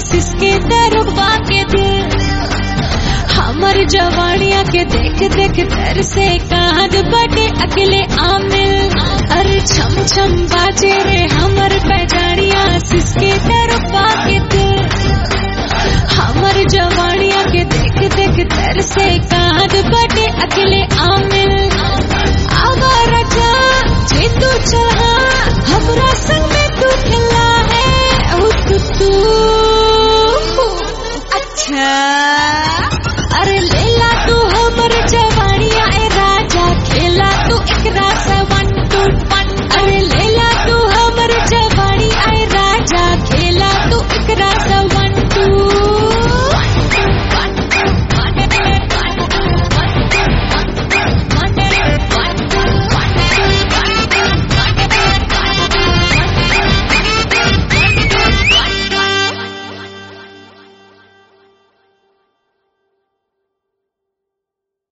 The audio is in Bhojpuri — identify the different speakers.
Speaker 1: सिसके दरुबा के दिल। हमर जवानिया के देख देख तर से कांद बटे अकेले आमिल। अरे छम छम बाजे रे हमर पैजानिया सिसके दरुबा के दिल। हमर जवानिया के देख देख तर से कांद बटे अकेले